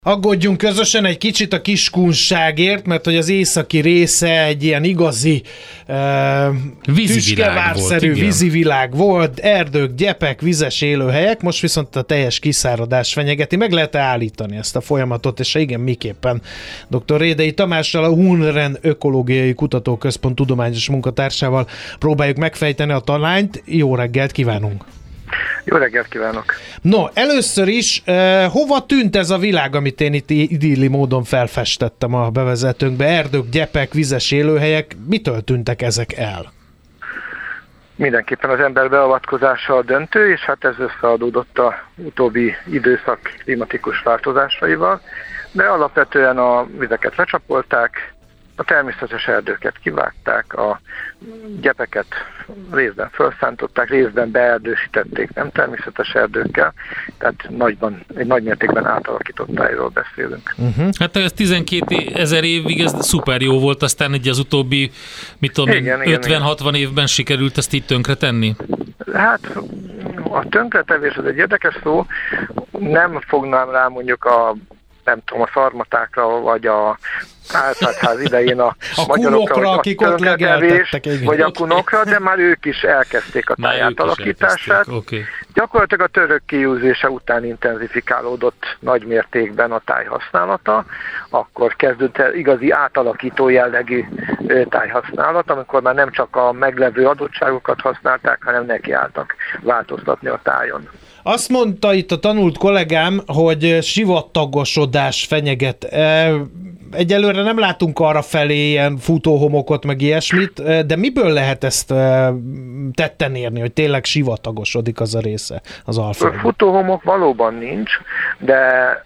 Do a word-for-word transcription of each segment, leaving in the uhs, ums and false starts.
Aggódjunk közösen egy kicsit a kiskunságért, mert hogy az északi része egy ilyen igazi uh, tüskevárszerű vízivilág volt, erdők, gyepek, vizes élőhelyek, most viszont a teljes kiszáradás fenyegeti. Meg lehet állítani ezt a folyamatot, és igen, miképpen doktor Rédei Tamással, a Hunren Ökológiai Kutatóközpont tudományos munkatársával próbáljuk megfejteni a talányt. Jó reggelt kívánunk! Jó reggelt kívánok! No, először is, eh, hova tűnt ez a világ, amit én itt idilli módon felfestettem a bevezetőnkbe? Erdők, gyepek, vizes élőhelyek, mitől tűntek ezek el? Mindenképpen az ember beavatkozása a döntő, és hát ez összeadódott a utóbbi időszak klimatikus változásaival, de alapvetően a vizeket lecsapolták, a természetes erdőket kivágták, a gyepeket részben felszántották, részben beerdősítették nem természetes erdőkkel, tehát nagyban, egy nagy mértékben átalakított tájról beszélünk. Uh-huh. Hát ez tizenkét ezer évig ez szuper jó volt, aztán egy az utóbbi, mit tudom, ötven-hatvan évben sikerült ezt így tönkretenni? Hát a tönkretevés az egy érdekes szó, nem fognám rá mondjuk a nem tudom, a szarmatákra, vagy a Árpád-ház idején a, a magyarokra, kunokra, akik ott legeltettek, vagy a kunokra, de már ők is elkezdték a táj átalakítását. Okay. Gyakorlatilag a török kiűzése után intenzifikálódott nagy mértékben a táj használata, akkor kezdődött el igazi átalakító jellegű tájhasználat, amikor már nem csak a meglevő adottságokat használták, hanem nekiálltak változtatni a tájon. Azt mondta itt a tanult kollégám, hogy sivatagosodás fenyeget. Egyelőre nem látunk arra felé ilyen futóhomokot, meg ilyesmit, de miből lehet ezt tetten érni, hogy tényleg sivatagosodik az a része az Alföldön? Futóhomok valóban nincs, de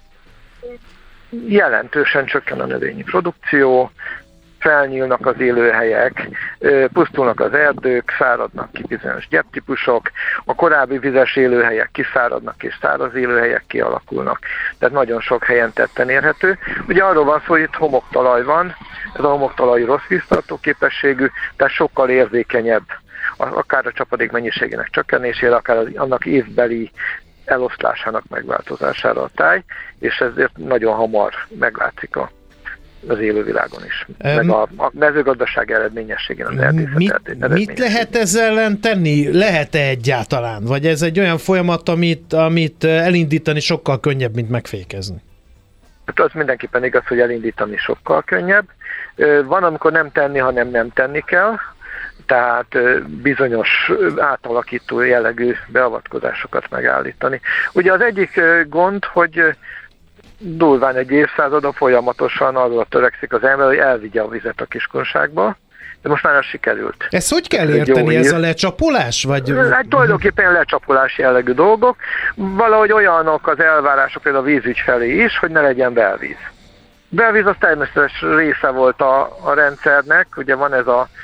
jelentősen csökken a növényi produkció, felnyílnak az élőhelyek, pusztulnak az erdők, száradnak ki bizonyos gyeptípusok, a korábbi vizes élőhelyek kiszáradnak és száraz élőhelyek kialakulnak. Tehát nagyon sok helyen tetten érhető. Ugye arról van szó, hogy itt homoktalaj van, ez a homoktalaj rossz víztartó képességű, tehát sokkal érzékenyebb akár a csapadék mennyiségének csökkenésére, akár az, annak évbeli eloszlásának megváltozására a táj, és ezért nagyon hamar meglátszik a az élővilágon is, um, meg a, a mezőgazdaság eredményességén, az erdészet mit, eredményességén. Mit lehet ezzel ellen tenni? Lehet-e egyáltalán? Vagy ez egy olyan folyamat, amit, amit elindítani sokkal könnyebb, mint megfékezni? Hát az mindenképpen igaz, hogy elindítani sokkal könnyebb. Van, amikor nem tenni, hanem nem tenni kell, tehát bizonyos átalakító jellegű beavatkozásokat megállítani. Ugye az egyik gond, hogy durván egy évszázada folyamatosan arra törekszik az ember, hogy elvigye a vizet a kiskunságba, de most már ez sikerült. Ezt hogy kell érteni, ez a lecsapolás? Vagy... Hát tulajdonképpen lecsapolás jellegű dolgok, valahogy olyanok az elvárások például a vízügy felé is, hogy ne legyen belvíz. Belvíz az természetes része volt a, a rendszernek, ugye van ez a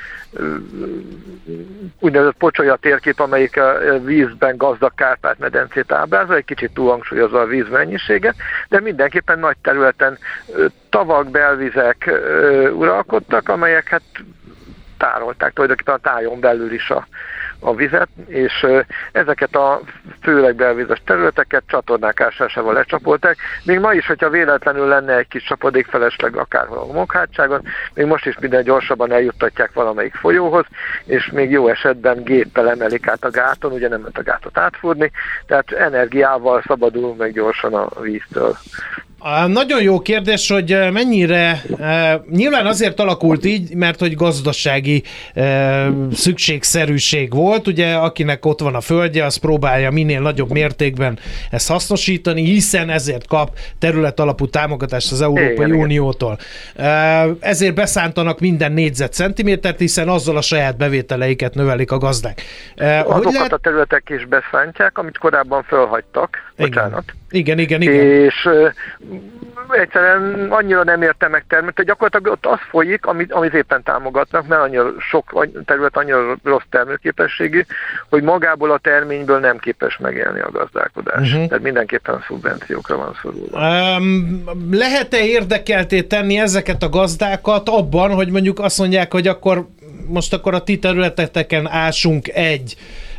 úgynevezett pocsolya térkép, amelyik a vízben gazdag Kárpát-medencét ábrázol, egy kicsit túlhangsúlyozva a víz mennyiséget, de mindenképpen nagy területen tavak, belvizek uralkodtak, amelyek hát tárolták tulajdonképpen a tájon belül is a, a vizet, és ezeket a főleg belvízes területeket csatornák ásásával lecsapolták. Még ma is, hogyha véletlenül lenne egy kis csapadék felesleg akárhol a homokhátságon, még most is minden gyorsabban eljuttatják valamelyik folyóhoz, és még jó esetben géppel emelik át a gáton, ugye nem lehet a gátot átfúrni, tehát energiával szabadul meg gyorsan a víztől. Nagyon jó kérdés, hogy mennyire, nyilván azért alakult így, mert hogy gazdasági szükségszerűség volt, ugye akinek ott van a földje, az próbálja minél nagyobb mértékben ezt hasznosítani, hiszen ezért kap területalapú támogatást az Európai igen, Uniótól. Igen. Ezért beszántanak minden négyzetcentimétert, hiszen azzal a saját bevételeiket növelik a gazdák. Azokat lehet... a területek is beszántják, amit korábban fölhagytak. Bocsánat. Igen, igen, igen. És egyszerűen annyira nem érte meg termét, hogy gyakorlatilag ott az folyik, amit, amit éppen támogatnak, mert annyira sok terület annyira rossz termőképességű, hogy magából a terményből nem képes megélni a gazdálkodás. Uh-huh. Tehát mindenképpen szubvenciókra van szorulva. Um, lehet-e érdekelté tenni ezeket a gazdákat abban, hogy mondjuk azt mondják, hogy akkor most akkor a ti területeteken ásunk egy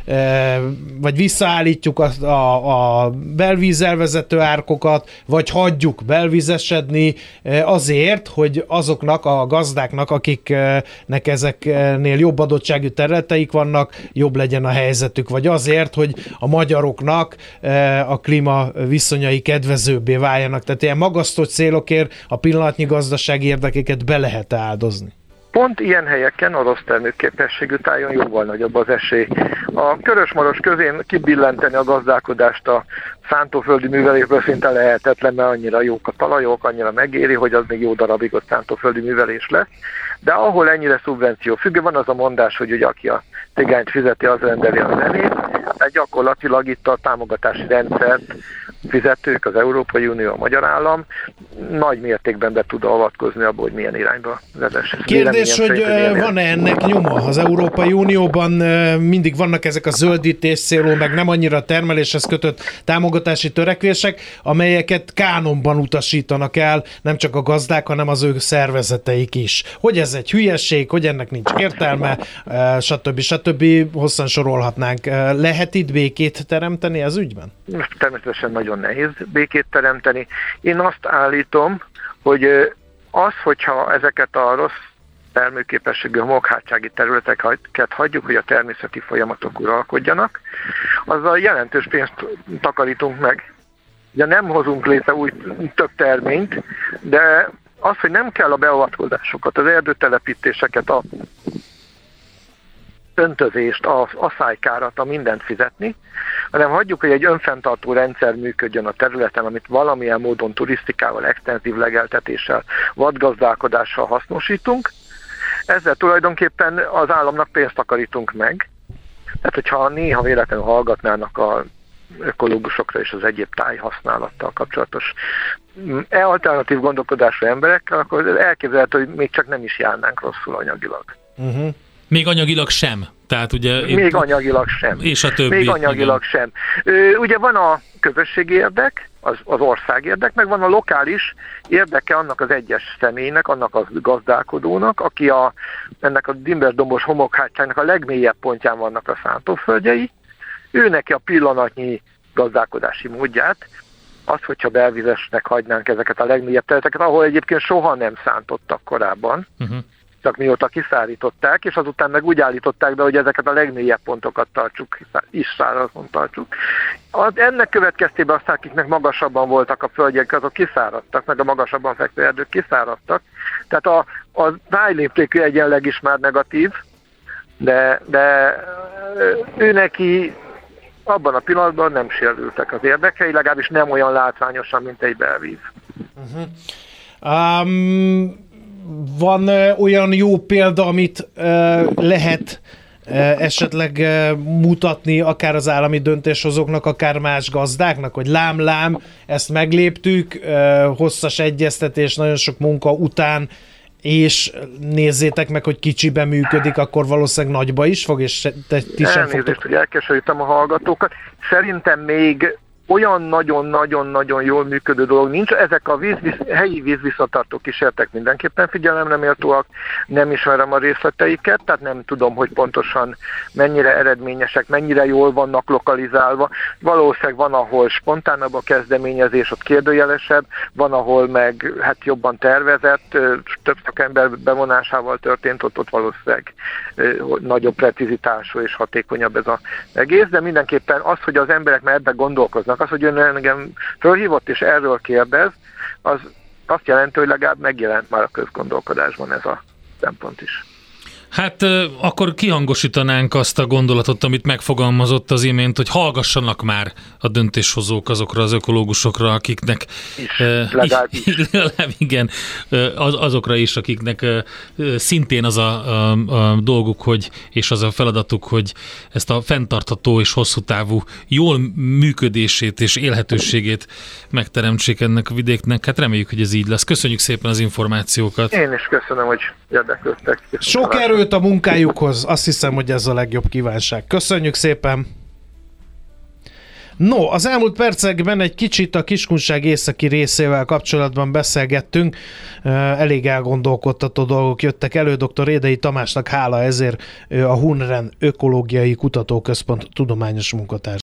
vagy visszaállítjuk a, a, a belvízzel vezető árkokat, vagy hagyjuk belvízesedni azért, hogy azoknak a gazdáknak, akiknek ezeknél jobb adottságú területeik vannak, jobb legyen a helyzetük, vagy azért, hogy a magyaroknak a klíma viszonyai kedvezőbbé váljanak. Tehát ilyen magasztott célokért a pillanatnyi gazdasági érdekeket be lehet áldozni. Pont ilyen helyeken a rossz termőképességű tájon jóval nagyobb az esély. A körösmaros közén kibillenteni a gazdálkodást a szántóföldi művelésből szinte lehetetlen, mert annyira jók a talajok, annyira megéri, hogy az még jó darabig ott szántóföldi művelés lesz. De ahol ennyire szubvenció függő, van az a mondás, hogy ugye aki a cigányt fizeti, az rendeli a zenét, tehát gyakorlatilag itt a támogatási rendszert fizetők, az Európai Unió, a magyar állam nagy mértékben be tud avatkozni abba, hogy milyen irányba vezess. Kérdés, hogy van-e ennek nyoma? Az Európai Unióban mindig vannak ezek a zöldítés célú, meg nem annyira termeléshez kötött támogatási törekvések, amelyeket kánonban utasítanak el, nem csak a gazdák, hanem az ő szervezeteik is. Hogy ez egy hülyeség, hogy ennek nincs értelme, stb. stb. Hosszan sorolhatnánk. Lehet itt békét teremteni az ügyben? Természetesen nagyon nehéz békét teremteni. Én azt állítom, hogy az, hogyha ezeket a rossz termőképességű homokhátsági területeket hagyjuk, hogy a természeti folyamatok uralkodjanak, azzal jelentős pénzt takarítunk meg. Ugye nem hozunk létre új több terményt, de az, hogy nem kell a beavatkozásokat, az erdőtelepítéseket, a öntözést, a aszálykárat, a mindent fizetni, hanem hagyjuk, hogy egy önfenntartó rendszer működjön a területen, amit valamilyen módon turisztikával, extenzív legeltetéssel, vadgazdálkodással hasznosítunk. Ezzel tulajdonképpen az államnak pénzt takarítunk meg. Tehát, hogyha néha véletlenül hallgatnának a ökológusokra és az egyéb tájhasználattal kapcsolatos alternatív gondolkodású emberekkel, akkor elképzelhető, hogy még csak nem is járnánk rosszul anyagilag. Uh-huh. Még anyagilag sem. Tehát ugye, Még anyagilag sem. És a többi. Még anyagilag igen. sem. Ö, ugye van a közösségi érdek, az, az ország érdek, meg van a lokális érdeke annak az egyes személynek, annak a gazdálkodónak, aki a, ennek a dimberdombos homokhátságnak a legmélyebb pontján vannak a szántóföldjei. Ő neki a pillanatnyi gazdálkodási módját, az, hogyha belvizesnek hagynánk ezeket a legmélyebb területeket, ahol egyébként soha nem szántottak korábban, uh-huh. csak mióta kiszárították, és azután meg úgy állították be, hogy ezeket a legmélyebb pontokat tartsuk, is szárazon tartsuk. Az, ennek következtében aztán, akiknek magasabban voltak a földjek, azok kiszáradtak, meg a magasabban fekvő erdők kiszáradtak. Tehát a, a tájléptékű egyenleg is már negatív, de, de ő neki abban a pillanatban nem sérültek az érdekei, legalábbis nem olyan látványosan, mint egy belvíz. Uh-huh. Um... Van olyan jó példa, amit lehet esetleg mutatni akár az állami döntéshozóknak, akár más gazdáknak, hogy lám-lám, ezt megléptük, hosszas egyeztetés, nagyon sok munka után, és nézzétek meg, hogy kicsiben működik, akkor valószínűleg nagyba is fog, és te, ti sem fogtok... hogy elkeserítem a hallgatókat. Szerintem még olyan nagyon-nagyon-nagyon jól működő dolog nincs. Ezek a víz, helyi vízvisszatartó kísérletek mindenképpen figyelemre méltóak, nem ismerem a részleteiket, tehát nem tudom, hogy pontosan mennyire eredményesek, mennyire jól vannak lokalizálva. Valószínűleg van, ahol spontánabb a kezdeményezés, ott kérdőjelesebb, van, ahol meg hát jobban tervezett, több szakember bevonásával történt, ott, ott valószínűleg nagyobb precizitású és hatékonyabb ez az egész, de mindenképpen az, hogy az emberek már ebben gondolkoznak, az, hogy ön engem fölhívott és erről kérdez, az azt jelenti, hogy legalább megjelent már a közgondolkodásban ez a szempont is. Hát akkor kihangosítanánk azt a gondolatot, amit megfogalmazott az imént, hogy hallgassanak már a döntéshozók azokra az ökológusokra, akiknek is, legalább is. legalább igen, az, azokra is, akiknek szintén az a, a, a dolguk, hogy, és az a feladatuk, hogy ezt a fenntartható és hosszú távú jól működését és élhetőségét megteremtsék ennek a vidéknek. Hát reméljük, hogy ez így lesz. Köszönjük szépen az információkat. Én is köszönöm, hogy érdeklődtek. Sok erőt a munkájukhoz, azt hiszem, hogy ez a legjobb kívánság. Köszönjük szépen! No, az elmúlt percekben egy kicsit a Kiskunság északi részével kapcsolatban beszélgettünk. Elég elgondolkodtató dolgok jöttek elő. dr. Rédei Tamásnak hála ezért, a Hunren Ökológiai Kutatóközpont tudományos munkatársa.